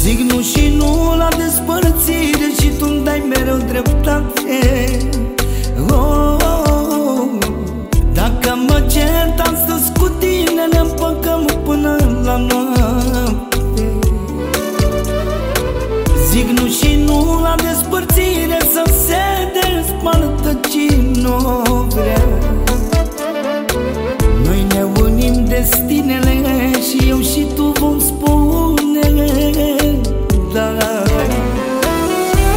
Zic nu și nu la despărțire și tu-mi dai mereu dreptate. Oh, oh, oh. Dacă mă cert astăzi cu tine, ne împăcăm până la noapte. Zic nu și nu la despărțire, să se despartă cine o vrea. Noi ne unim destinele